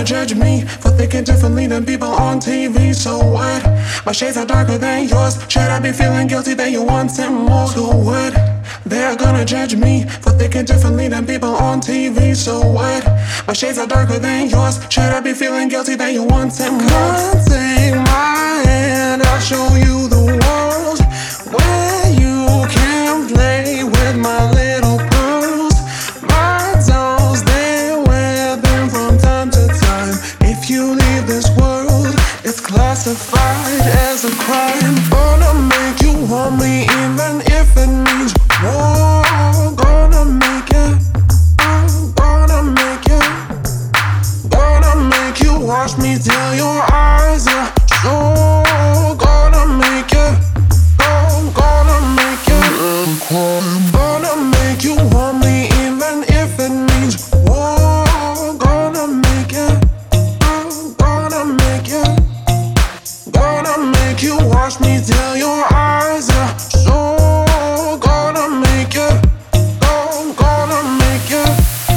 judge me for thinking differently than people on TV. So what? My shades are darker than yours. Should I be feeling guilty that you want some more? So what? They're gonna judge me for thinking differently than people on TV. So what? My shades are darker than yours. Should I be feeling guilty that you want some more? Come take my hand, I'll show you the world where you can play with my little pearls. My dolls, they wear them from time to time. If you leave this world, it's classified as a crime. Gonna make you want me even if it means war. Gonna make it, I'm gonna make it. Gonna make you watch me till your eyes are so. Gonna make it, I'm gonna make it. Gonna make you want me even if it means war. Gonna make it, I'm gonna make it. Gonna make you watch me till your eyes are so. Gonna make it, I'm gonna make it.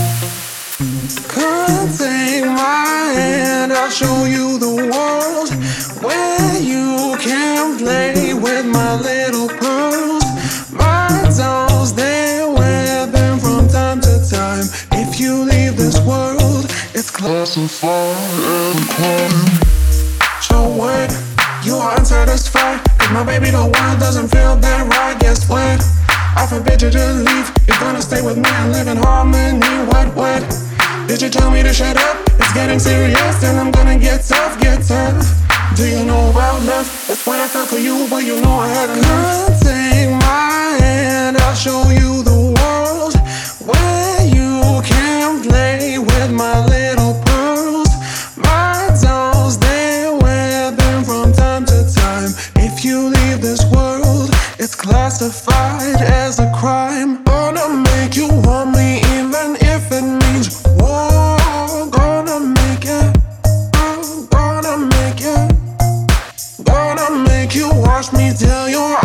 Come take my hand, I'll show you the world where you can play with my little pearls. My dolls, they wear them from time to time. If you leave this world, it's classified as a crime. So what? You are unsatisfied, cause my baby, the world doesn't feel that right. Guess what? I forbid you to leave. You're gonna stay with me and live in harmony. What? Did you tell me to shut up? It's getting serious, then I'm gonna get tough. Do you know about love? That's what I felt for you, but you know I had enough. Come take my hand, I'll show you the world where you can play with my little pearls. My dolls, they wear them from time to time. If you leave this world, it's classified as a crime. Gonna make you want me even if it means war. Gonna make it, I'm gonna make it. Gonna make you watch me till your